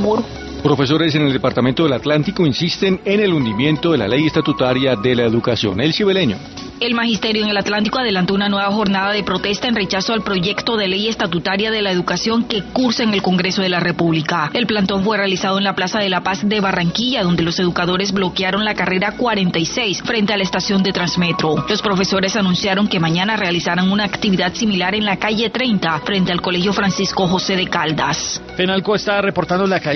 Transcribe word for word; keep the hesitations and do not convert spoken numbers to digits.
Profesores en el departamento del Atlántico insisten en el hundimiento de la ley estatutaria de la educación. El Cibeleño. El magisterio en el Atlántico adelantó una nueva jornada de protesta en rechazo al proyecto de ley estatutaria de la educación que cursa en el Congreso de la República. El plantón fue realizado en la Plaza de la Paz de Barranquilla, donde los educadores bloquearon la carrera cuarenta y seis frente a la estación de Transmetro. Los profesores anunciaron que mañana realizarán una actividad similar en la calle treinta frente al Colegio Francisco José de Caldas. Fenalco está reportando la caída